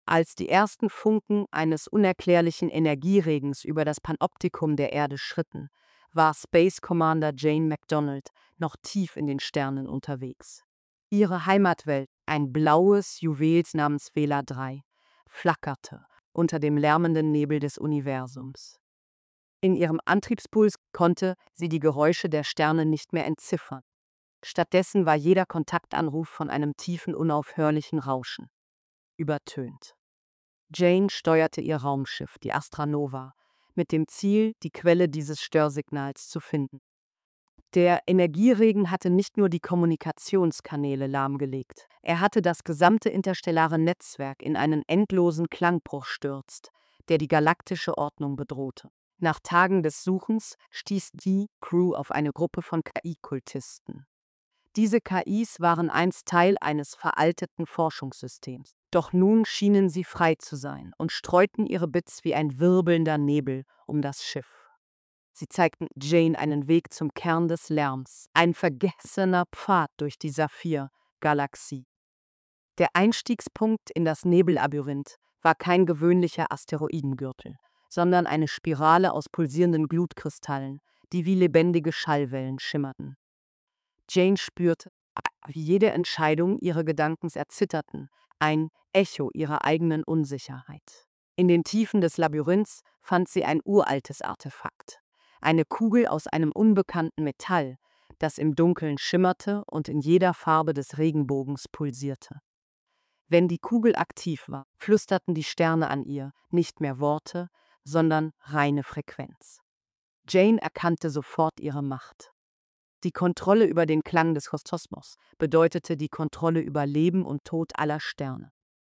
Als die ersten Funken eines unerklärlichen Energieregens über das Panoptikum der Erde schritten, war Space Commander Jane McDonald noch tief in den Sternen unterwegs. Ihre Heimatwelt, ein blaues Juwel namens Vela 3, flackerte unter dem lärmenden Nebel des Universums. In ihrem Antriebspuls konnte sie die Geräusche der Sterne nicht mehr entziffern. Stattdessen war jeder Kontaktanruf von einem tiefen, unaufhörlichen Rauschen übertönt. Jane steuerte ihr Raumschiff, die Astranova, mit dem Ziel, die Quelle dieses Störsignals zu finden. Der Energieregen hatte nicht nur die Kommunikationskanäle lahmgelegt, er hatte das gesamte interstellare Netzwerk in einen endlosen Klangbruch stürzt, der die galaktische Ordnung bedrohte. Nach Tagen des Suchens stieß die Crew auf eine Gruppe von KI-Kultisten. Diese KIs waren einst Teil eines veralteten Forschungssystems. Doch nun schienen sie frei zu sein und streuten ihre Bits wie ein wirbelnder Nebel um das Schiff. Sie zeigten Jane einen Weg zum Kern des Lärms, ein vergessener Pfad durch die Saphir-Galaxie. Der Einstiegspunkt in das Nebellabyrinth war kein gewöhnlicher Asteroidengürtel, sondern eine Spirale aus pulsierenden Glutkristallen, die wie lebendige Schallwellen schimmerten. Jane spürte, wie jede Entscheidung ihre Gedankens erzitterten, ein Echo ihrer eigenen Unsicherheit. In den Tiefen des Labyrinths fand sie ein uraltes Artefakt. Eine Kugel aus einem unbekannten Metall, das im Dunkeln schimmerte und in jeder Farbe des Regenbogens pulsierte. Wenn die Kugel aktiv war, flüsterten die Sterne an ihr nicht mehr Worte, sondern reine Frequenz. Jane erkannte sofort ihre Macht. Die Kontrolle über den Klang des Kosmos bedeutete die Kontrolle über Leben und Tod aller Sterne.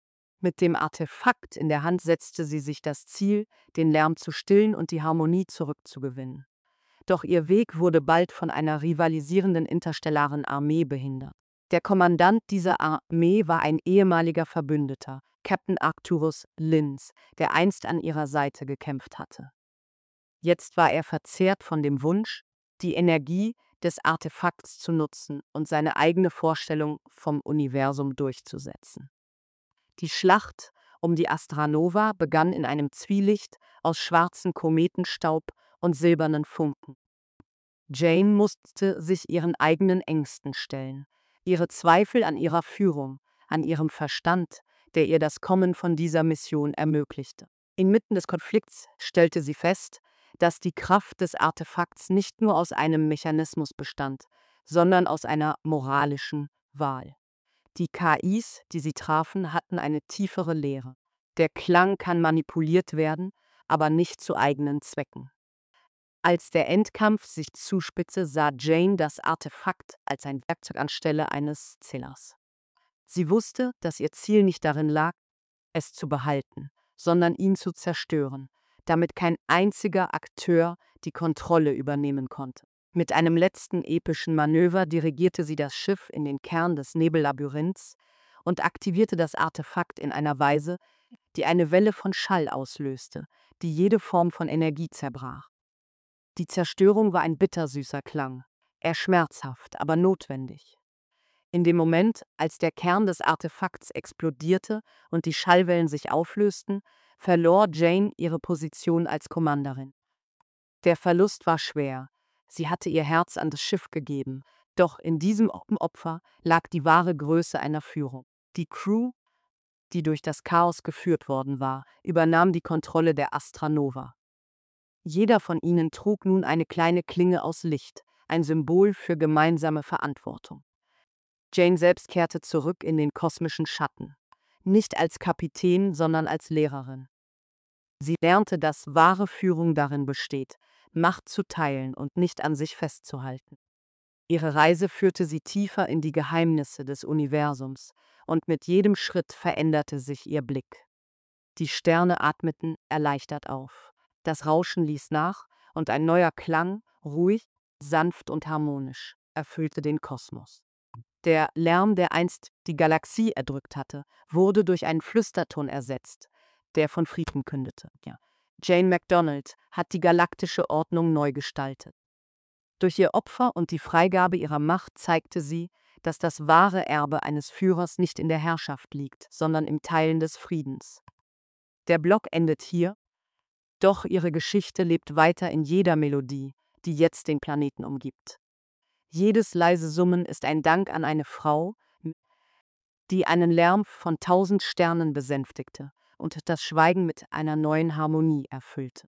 Mit dem Artefakt in der Hand setzte sie sich das Ziel, den Lärm zu stillen und die Harmonie zurückzugewinnen. Doch ihr Weg wurde bald von einer rivalisierenden interstellaren Armee behindert. Der Kommandant dieser Armee war ein ehemaliger Verbündeter, Captain Arcturus Linz, der einst an ihrer Seite gekämpft hatte. Jetzt war er verzehrt von dem Wunsch, die Energie des Artefakts zu nutzen und seine eigene Vorstellung vom Universum durchzusetzen. Die Schlacht um die Astranova begann in einem Zwielicht aus schwarzem Kometenstaub und silbernen Funken. Jane musste sich ihren eigenen Ängsten stellen, ihre Zweifel an ihrer Führung, an ihrem Verstand, der ihr das Kommen von dieser Mission ermöglichte. Inmitten des Konflikts stellte sie fest, dass die Kraft des Artefakts nicht nur aus einem Mechanismus bestand, sondern aus einer moralischen Wahl. Die KIs, die sie trafen, hatten eine tiefere Lehre. Der Klang kann manipuliert werden, aber nicht zu eigenen Zwecken. Als der Endkampf sich zuspitzte, sah Jane das Artefakt als ein Werkzeug anstelle eines Zählers. Sie wusste, dass ihr Ziel nicht darin lag, es zu behalten, sondern ihn zu zerstören, damit kein einziger Akteur die Kontrolle übernehmen konnte. Mit einem letzten epischen Manöver dirigierte sie das Schiff in den Kern des Nebellabyrinths und aktivierte das Artefakt in einer Weise, die eine Welle von Schall auslöste, die jede Form von Energie zerbrach. Die Zerstörung war ein bittersüßer Klang, eher schmerzhaft, aber notwendig. In dem Moment, als der Kern des Artefakts explodierte und die Schallwellen sich auflösten, verlor Jane ihre Position als Kommanderin. Der Verlust war schwer. Sie hatte ihr Herz an das Schiff gegeben, doch in diesem Opfer lag die wahre Größe einer Führung. Die Crew, die durch das Chaos geführt worden war, übernahm die Kontrolle der Astranova. Jeder von ihnen trug nun eine kleine Klinge aus Licht, ein Symbol für gemeinsame Verantwortung. Jane selbst kehrte zurück in den kosmischen Schatten, nicht als Kapitän, sondern als Lehrerin. Sie lernte, dass wahre Führung darin besteht, Macht zu teilen und nicht an sich festzuhalten. Ihre Reise führte sie tiefer in die Geheimnisse des Universums, und mit jedem Schritt veränderte sich ihr Blick. Die Sterne atmeten erleichtert auf, das Rauschen ließ nach, und ein neuer Klang, ruhig, sanft und harmonisch, erfüllte den Kosmos. Der Lärm, der einst die Galaxie erdrückt hatte, wurde durch einen Flüsterton ersetzt, der von Frieden kündete. Jane McDonald hat die galaktische Ordnung neu gestaltet. Durch ihr Opfer und die Freigabe ihrer Macht zeigte sie, dass das wahre Erbe eines Führers nicht in der Herrschaft liegt, sondern im Teilen des Friedens. Der Block endet hier, doch ihre Geschichte lebt weiter in jeder Melodie, die jetzt den Planeten umgibt. Jedes leise Summen ist ein Dank an eine Frau, die einen Lärm von 1000 Sternen besänftigte und das Schweigen mit einer neuen Harmonie erfüllte.